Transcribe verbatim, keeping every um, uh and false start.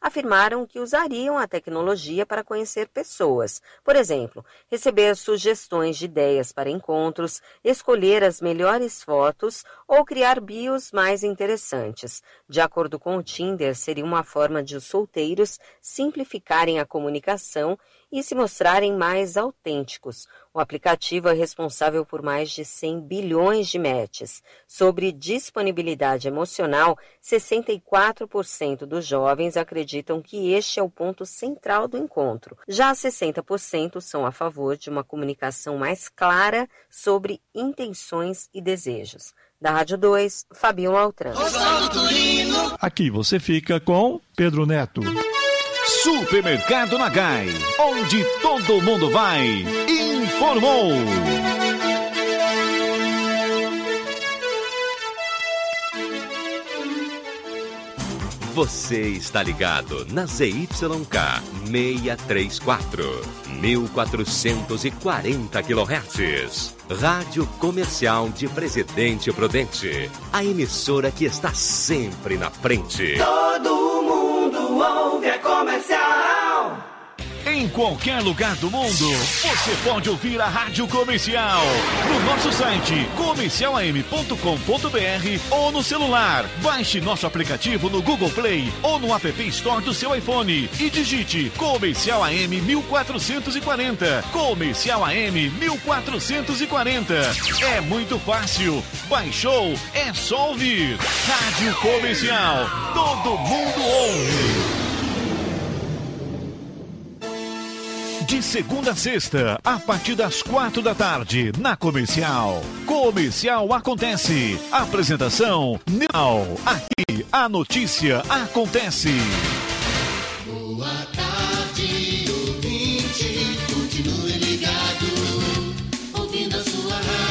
afirmaram que usariam a tecnologia para conhecer pessoas. Por exemplo, receber sugestões de ideias para encontros, escolher as melhores fotos ou criar bios mais interessantes. De acordo com o Tinder, seria uma forma de os solteiros simplificarem a comunicação e se mostrarem mais autênticos. O aplicativo é responsável por mais de cem bilhões de matches. Sobre disponibilidade emocional, sessenta e quatro por cento dos jovens acreditam que este é o ponto central do encontro. Já sessenta por cento são a favor de uma comunicação mais clara sobre intenções e desejos. Da Rádio dois, Fabinho Altran. Aqui você fica com Pedro Neto. Supermercado Nagai, onde todo mundo vai, informou. Você está ligado na Z Y K seiscentos e trinta e quatro, mil quatrocentos e quarenta quilohertz. Rádio Comercial de Presidente Prudente, a emissora que está sempre na frente. Todo mundo ouve a Comercial. Em qualquer lugar do mundo, você pode ouvir a Rádio Comercial. No nosso site, comercial a m ponto com ponto b r ou no celular. Baixe nosso aplicativo no Google Play ou no App Store do seu iPhone e digite Comercial A M mil quatrocentos e quarenta. Comercial A M mil quatrocentos e quarenta. É muito fácil. Baixou? É só ouvir. Rádio Comercial. Todo mundo ouve. De segunda a sexta, a partir das quatro da tarde, na Comercial. Comercial Acontece. Apresentação, Nil. Aqui, a notícia acontece. Boa